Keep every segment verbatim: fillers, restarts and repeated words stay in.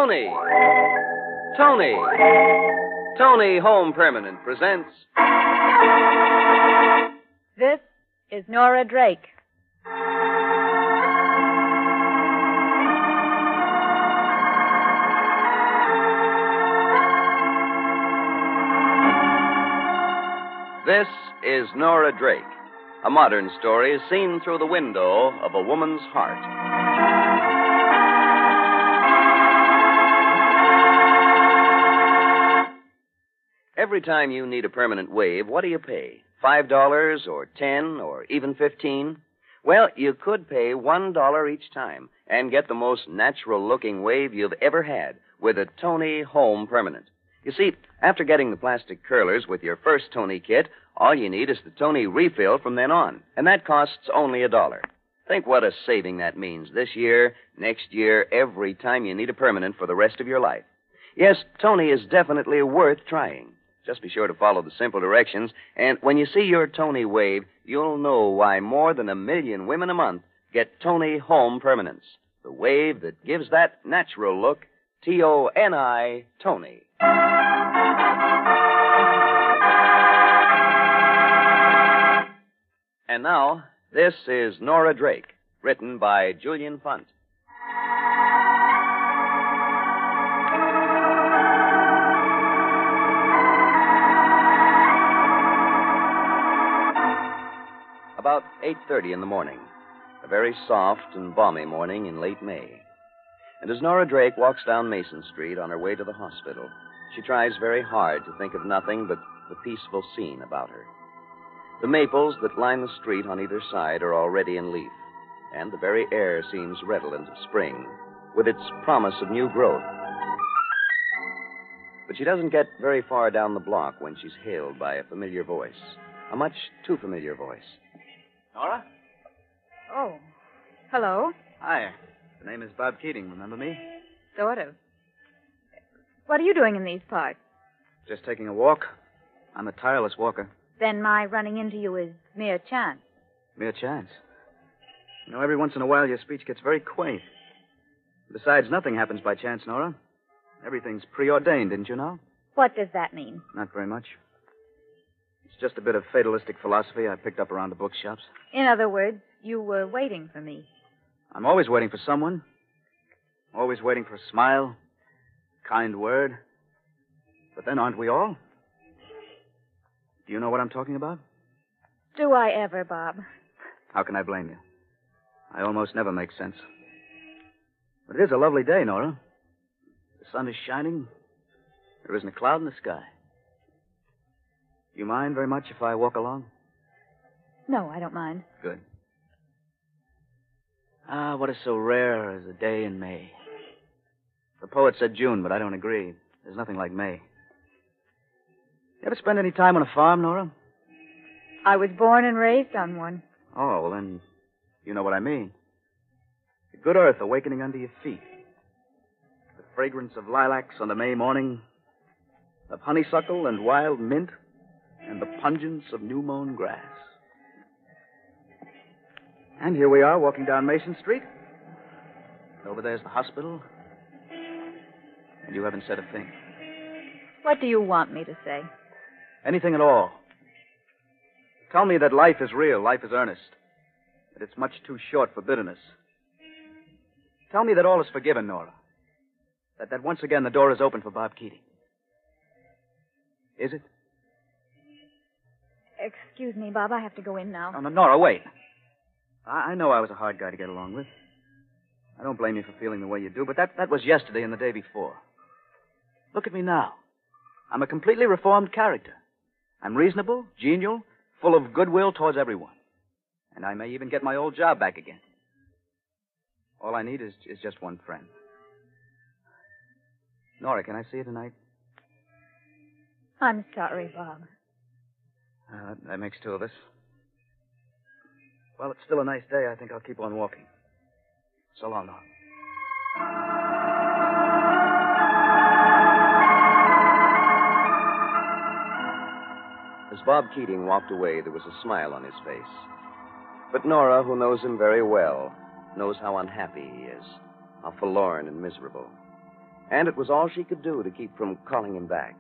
Tony! Tony! Tony Home Permanent presents... This is Nora Drake. This is Nora Drake, a modern story seen through the window of a woman's heart. Every time you need a permanent wave, what do you pay? Five dollars or ten or even fifteen? Well, you could pay one dollar each time and get the most natural-looking wave you've ever had with a Tony Home Permanent. You see, after getting the plastic curlers with your first Tony kit, all you need is the Tony refill from then on, and that costs only a dollar. Think what a saving that means this year, next year, every time you need a permanent for the rest of your life. Yes, Tony is definitely worth trying. Just be sure to follow the simple directions, and when you see your Tony wave, you'll know why more than a million women a month get Tony Home Permanents, the wave that gives that natural look, T O N I, Tony. And now, this is Nora Drake, written by Julian Funt. About eight thirty in the morning, a very soft and balmy morning in late May. And as Nora Drake walks down Mason Street on her way to the hospital, she tries very hard to think of nothing but the peaceful scene about her. The maples that line the street on either side are already in leaf, and the very air seems redolent of spring, with its promise of new growth. But she doesn't get very far down the block when she's hailed by a familiar voice, a much too familiar voice. Nora? Oh, hello. Hi. The name is Bob Keating. Remember me? Sort of. What are you doing in these parts? Just taking a walk. I'm a tireless walker. Then my running into you is mere chance. Mere chance? You know, every once in a while your speech gets very quaint. Besides, nothing happens by chance, Nora. Everything's preordained, didn't you know? What does that mean? Not very much. It's just a bit of fatalistic philosophy I picked up around the bookshops. In other words, you were waiting for me. I'm always waiting for someone. Always waiting for a smile, kind word. But then aren't we all? Do you know what I'm talking about? Do I ever, Bob? How can I blame you? I almost never make sense. But it is a lovely day, Nora. The sun is shining. There isn't a cloud in the sky. Do you mind very much if I walk along? No, I don't mind. Good. Ah, what is so rare as a day in May? The poet said June, but I don't agree. There's nothing like May. You ever spend any time on a farm, Nora? I was born and raised on one. Oh, well, then you know what I mean. The good earth awakening under your feet. The fragrance of lilacs on the May morning, of honeysuckle and wild mint, and the pungence of new-mown grass. And here we are, walking down Mason Street. Over there's the hospital. And you haven't said a thing. What do you want me to say? Anything at all. Tell me that life is real, life is earnest. That it's much too short for bitterness. Tell me that all is forgiven, Nora. That, that once again the door is open for Bob Keating. Is it? Excuse me, Bob, I have to go in now. No, no, Nora, wait. I, I know I was a hard guy to get along with. I don't blame you for feeling the way you do, but that, that was yesterday and the day before. Look at me now. I'm a completely reformed character. I'm reasonable, genial, full of goodwill towards everyone. And I may even get my old job back again. All I need is, is just one friend. Nora, can I see you tonight? I'm sorry, Bob. Uh, that, that makes two of us. Well, it's still a nice day. I think I'll keep on walking. So long, Nora. As Bob Keating walked away, there was a smile on his face. But Nora, who knows him very well, knows how unhappy he is, how forlorn and miserable. And it was all she could do to keep from calling him back.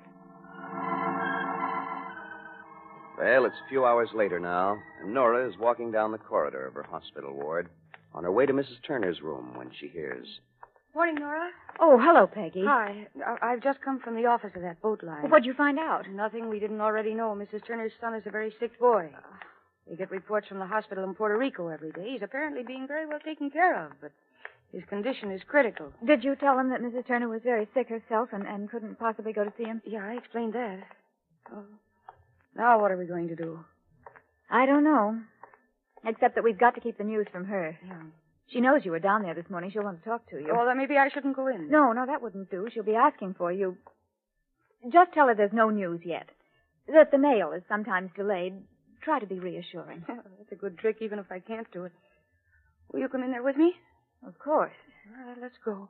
Well, it's a few hours later now, and Nora is walking down the corridor of her hospital ward on her way to Missus Turner's room when she hears. Morning, Nora. Oh, hello, Peggy. Hi. I- I've just come from the office of that boat line. What'd you find out? Nothing we didn't already know. Missus Turner's son is a very sick boy. We get reports from the hospital in Puerto Rico every day. He's apparently being very well taken care of, but his condition is critical. Did you tell him that Missus Turner was very sick herself and, and couldn't possibly go to see him? Yeah, I explained that. Oh. Now what are we going to do? I don't know. Except that we've got to keep the news from her. Yeah. She knows you were down there this morning. She'll want to talk to you. Well, then maybe I shouldn't go in. No, no, that wouldn't do. She'll be asking for you. Just tell her there's no news yet. That the mail is sometimes delayed. Try to be reassuring. That's a good trick, even if I can't do it. Will you come in there with me? Of course. All right, let's go.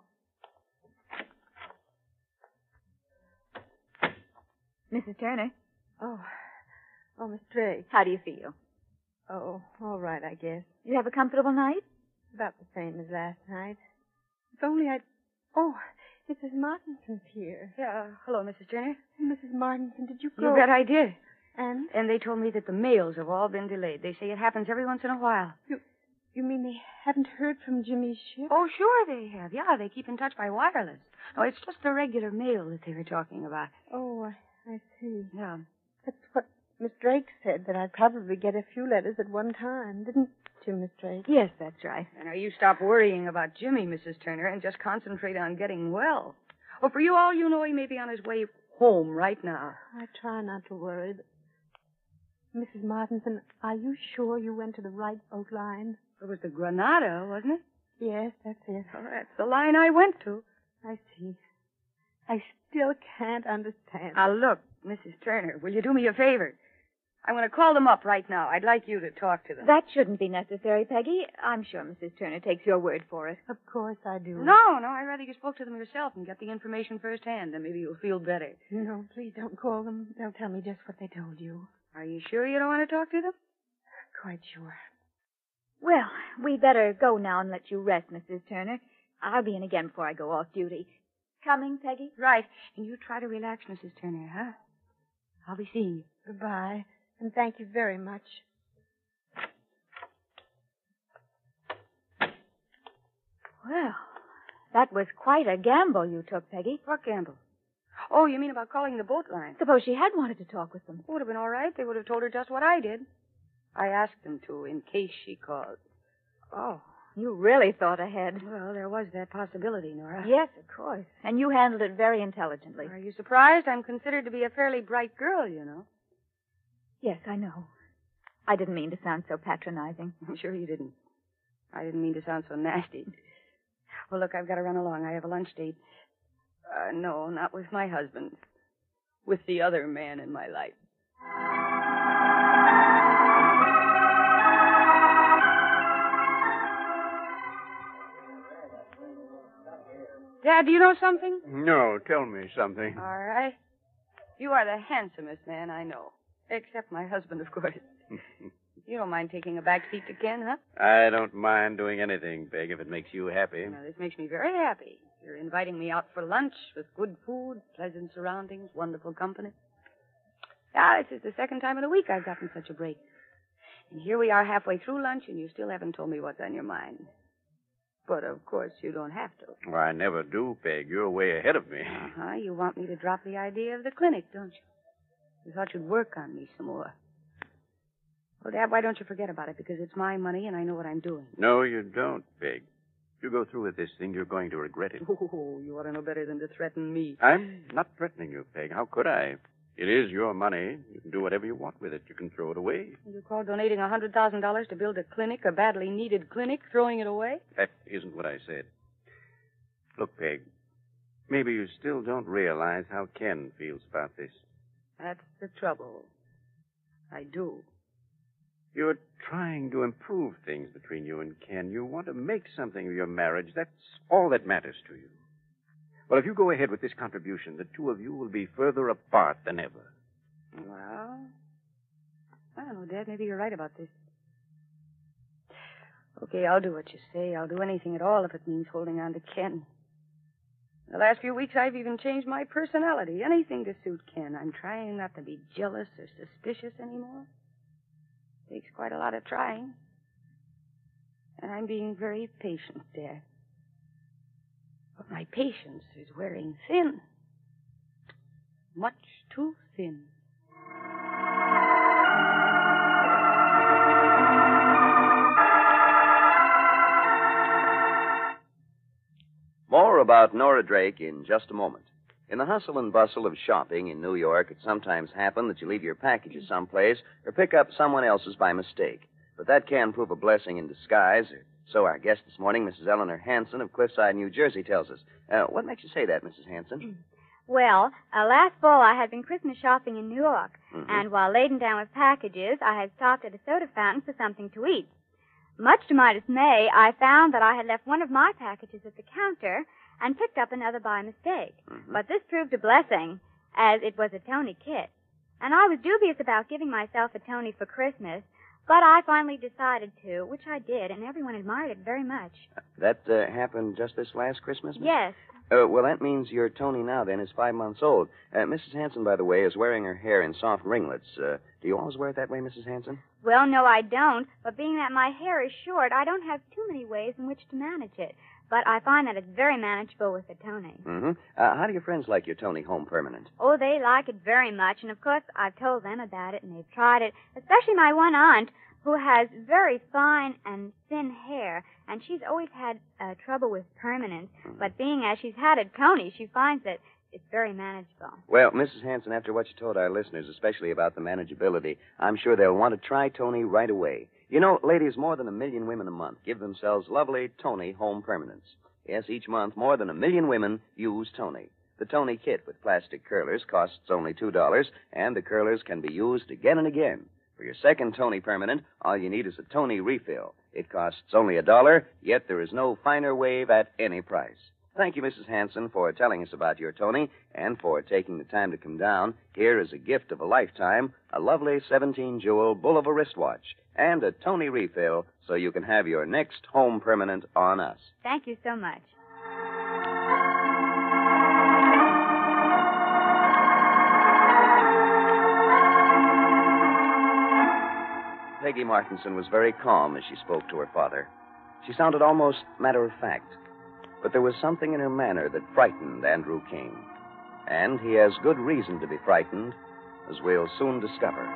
Missus Turner, Oh. Oh, Miss Drake. how do you feel? Oh, all right, I guess. You have a comfortable night? About the same as last night. If only I'd... Oh, Missus Martinson's here. Yeah. Hello, Missus Turner. Missus Martinson, did you go? You bet I did. And? And they told me that the mails have all been delayed. They say it happens every once in a while. You, you mean they haven't heard from Jimmy's ship? Oh, sure they have. Yeah, they keep in touch by wireless. Oh, it's just the regular mail that they were talking about. Oh, I, I see. Yeah. That's what Miss Drake said, that I'd probably get a few letters at one time. Didn't you, Miss Drake? Yes, that's right. And now you stop worrying about Jimmy, Missus Turner, and just concentrate on getting well. Well, for you all you know, he may be on his way home right now. I try not to worry, but... Missus Martinson, are you sure you went to the right boat line? It was the Granada, wasn't it? Yes, that's it. Oh, that's the line I went to. I see. I still can't understand. Now, look, Missus Turner, will you do me a favor? I'm going to call them up right now. I'd like you to talk to them. That shouldn't be necessary, Peggy. I'm sure Missus Turner takes your word for it. Of course I do. No, no, I'd rather you spoke to them yourself and get the information firsthand, and maybe you'll feel better. No, please don't call them. They'll tell me just what they told you. Are you sure you don't want to talk to them? Quite sure. Well, we better go now and let you rest, Missus Turner. I'll be in again before I go off duty. Coming, Peggy? Right. And you try to relax, Missus Turner, huh? I'll be seeing you. Goodbye. And thank you very much. Well, that was quite a gamble you took, Peggy. What gamble? Oh, you mean about calling the boat line? Suppose she had wanted to talk with them. Would have been all right. They would have told her just what I did. I asked them to, in case she called. Oh, you really thought ahead. Well, there was that possibility, Nora. Yes, of course. And you handled it very intelligently. Are you surprised? I'm considered to be a fairly bright girl, you know. Yes, I know. I didn't mean to sound so patronizing. I'm sure you didn't. I didn't mean to sound so nasty. Well, look, I've got to run along. I have a lunch date. Uh, no, not with my husband. With the other man in my life. Dad, do you know something? No, tell me something. All right. You are the handsomest man I know. Except my husband, of course. You don't mind taking a back seat to Ken, huh? I don't mind doing anything, Peg, if it makes you happy. Now, this makes me very happy. You're inviting me out for lunch with good food, pleasant surroundings, wonderful company. Yeah, this is the second time in a week I've gotten such a break. And here we are halfway through lunch, and you still haven't told me what's on your mind. But, of course, you don't have to. Well, I never do, Peg. You're way ahead of me. Uh-huh. You want me to drop the idea of the clinic, don't you? You thought you'd work on me some more. Well, Dad, why don't you forget about it? Because it's my money, and I know what I'm doing. No, you don't, Peg. If you go through with this thing, you're going to regret it. Oh, you ought to know better than to threaten me. I'm not threatening you, Peg. How could I? It is your money. You can do whatever you want with it. You can throw it away. You call donating one hundred thousand dollars to build a clinic, a badly needed clinic, throwing it away? That isn't what I said. Look, Peg, maybe you still don't realize how Ken feels about this. That's the trouble. I do. You're trying to improve things between you and Ken. You want to make something of your marriage. That's all that matters to you. Well, if you go ahead with this contribution, the two of you will be further apart than ever. Well, I don't know, Dad. Maybe you're right about this. Okay, I'll do what you say. I'll do anything at all if it means holding on to Ken. The last few weeks, I've even changed my personality. Anything to suit Ken. I'm trying not to be jealous or suspicious anymore. Takes quite a lot of trying. And I'm being very patient, Dad. But my patience is wearing thin. Much too thin. More about Nora Drake in just a moment. In the hustle and bustle of shopping in New York, it sometimes happens that you leave your packages someplace or pick up someone else's by mistake. But that can prove a blessing in disguise, or so our guest this morning, Missus Eleanor Hanson of Cliffside, New Jersey, tells us. Uh, what makes you say that, Missus Hanson? Well, uh, last fall I had been Christmas shopping in New York, Mm-hmm. and while laden down with packages, I had stopped at a soda fountain for something to eat. Much to my dismay, I found that I had left one of my packages at the counter and picked up another by mistake. Mm-hmm. But this proved a blessing, as it was a Tony kit. And I was dubious about giving myself a Tony for Christmas, but I finally decided to, which I did, and everyone admired it very much. That uh, happened just this last Christmas, Miss? Yes. Uh, well, that means your Tony now, then, is five months old. Uh, Missus Hanson, by the way, is wearing her hair in soft ringlets. Uh, do you always wear it that way, Missus Hanson? Well, no, I don't, but being that my hair is short, I don't have too many ways in which to manage it. But I find that it's very manageable with a Tony. Mm-hmm. Uh, how do your friends like your Tony Home Permanent? Oh, they like it very much, and of course I've told them about it, and they've tried it, especially my one aunt, who has very fine and thin hair, and she's always had uh, trouble with permanence. Mm-hmm. But being as she's had a Tony, she finds that it's very manageable. Well, Missus Hanson, after what you told our listeners, especially about the manageability, I'm sure they'll want to try Tony right away. You know, ladies, more than a million women a month give themselves lovely Tony Home Permanents. Yes, each month, more than a million women use Tony. The Tony kit with plastic curlers costs only two dollars, and the curlers can be used again and again. For your second Tony Permanent, all you need is a Tony refill. It costs only a dollar, yet there is no finer wave at any price. Thank you, Missus Hanson, for telling us about your Tony and for taking the time to come down. Here is a gift of a lifetime, a lovely seventeen-jewel bull of a wristwatch, and a Tony refill so you can have your next Home Permanent on us. Thank you so much. Peggy Martinson was very calm as she spoke to her father. She sounded almost matter-of-fact. But there was something in her manner that frightened Andrew King. And he has good reason to be frightened, as we'll soon discover.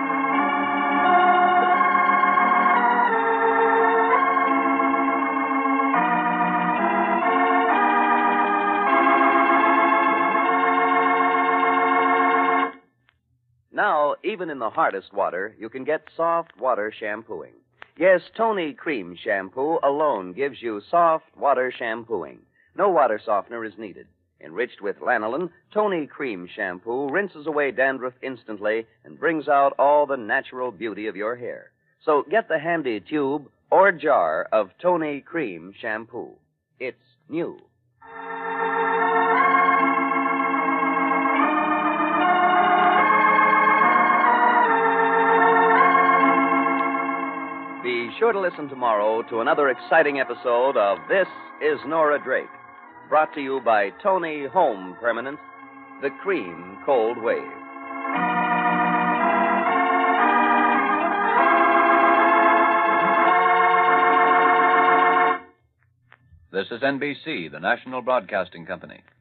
Now, even in the hardest water, you can get soft water shampooing. Yes, Tony Cream Shampoo alone gives you soft water shampooing. No water softener is needed. Enriched with lanolin, Tony Cream Shampoo rinses away dandruff instantly and brings out all the natural beauty of your hair. So get the handy tube or jar of Tony Cream Shampoo. It's new. Be sure to listen tomorrow to another exciting episode of This is Nora Drake, brought to you by Tony Home Permanent, the Cream Cold Wave. This is N B C, the National Broadcasting Company.